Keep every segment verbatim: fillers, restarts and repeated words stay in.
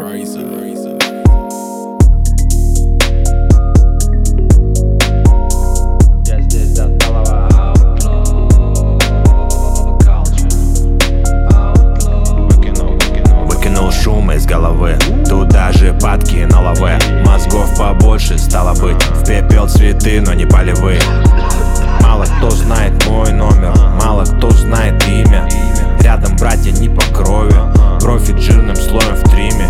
Выкинул шум из головы, туда же падки на лаве. Мозгов побольше стало быть, в пепел цветы, но не полевые. Мало кто знает мой номер, мало кто знает имя. Рядом братья не по крови, профит жирным слоем в триме.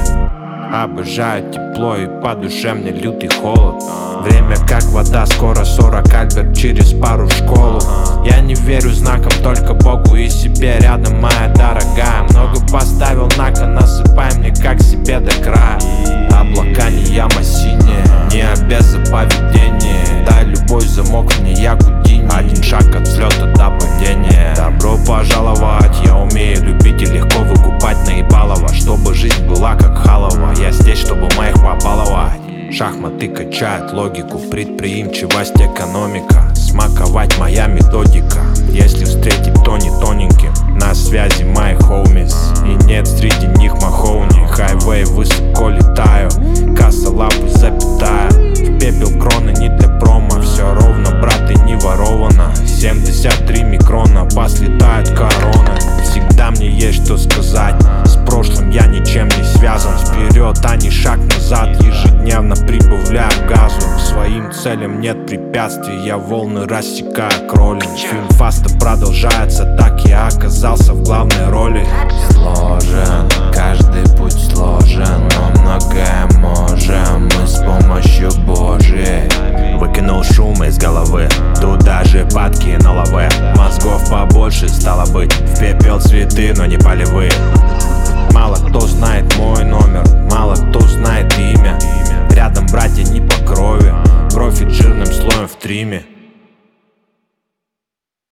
Обожаю тепло и по душе мне лютый холод. Время как вода, скоро сорок альберт через пару школу. Я не верю знакам, только Богу и себе рядом, моя дорогая. Много поставил на кон, насыпай мне как себе до края. Облака не яма синяя, не обяза поведение. Дай любой замок мне, я Гудини. Один шаг от взлета до падения. Добро пожаловать, я умею любить и легко выкупать наебалово. Чтобы жизнь была как халова, я здесь, чтобы моих побаловать. Шахматы качают логику, предприимчивость, экономика. Смаковать моя методика, если встретить, то не тоненьким. На связи мои хоумис, и нет среди них махоуни. Хайвей, высоко летаю, касса лапы запятая. В пепел кроны не для промо, все ровно, брат, и не воровано. Семьдесят три микрона, послетают короны. Всегда мне есть что сказать, с прошлым я ничем не связан. Вперед, а не шаг назад, ежедневно прибавляю газу. К своим целям нет препятствий, я волны рассекаю кролем. Фильм Фаста продолжается, так я оказался в главной роли. Сложен, каждый путь сложен, но многое можем мы с помощью Божьей. Выкинул шум из головы, туда же падки на лаве. Мозгов побольше стало быть, в пепел цветы, но не полевые. Мало кто знает мой номер, мало кто знает имя. Рядом братья не по крови, профит жирным слоем в триме.